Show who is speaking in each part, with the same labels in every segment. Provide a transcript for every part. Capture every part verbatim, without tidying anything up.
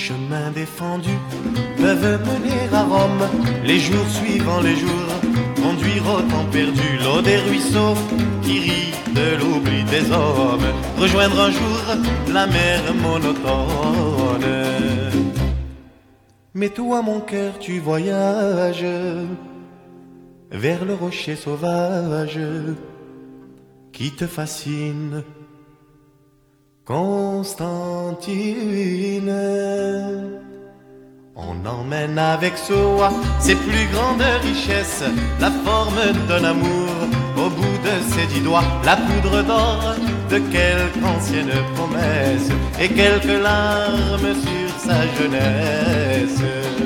Speaker 1: chemins défendus peuvent mener à Rome. Les jours suivant les jours conduire au temps perdu. L'eau des ruisseaux qui rit de l'oubli des hommes. Rejoindre un jour la mer monotone. Mais toi mon cœur tu voyages vers le rocher sauvage qui te fascine, Constantine. On emmène avec soi ses plus grandes richesses, la forme d'un amour au bout de ses dix doigts, la poudre d'or de quelque ancienne promesse et quelques larmes sur sa jeunesse.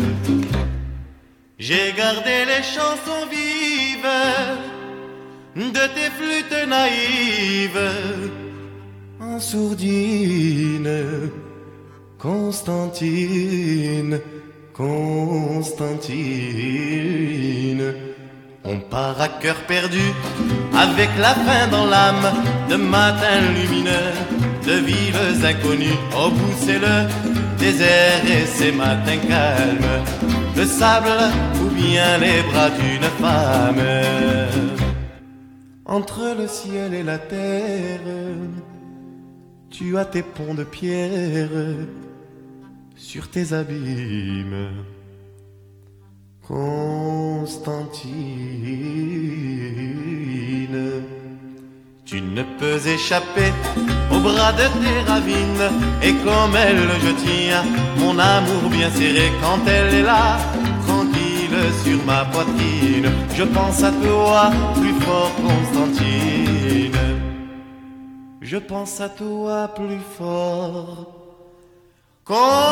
Speaker 1: J'ai gardé les chansons vives de tes flûtes naïves en sourdine, Constantine, Constantine. On part à cœur perdu, avec la faim dans l'âme, de matins lumineux, de villes inconnues. Au bout c'est le désert et ses matins calmes, le sable ou bien les bras d'une femme. Entre le ciel et la terre, tu as tes ponts de pierre sur tes abîmes, Constantine. Tu ne peux échapper au bras de tes ravines, et comme elle je tiens mon amour bien serré. Quand elle est là, tranquille sur ma poitrine, je pense à toi plus fort, Constantine. Je pense à toi plus fort, Constantine.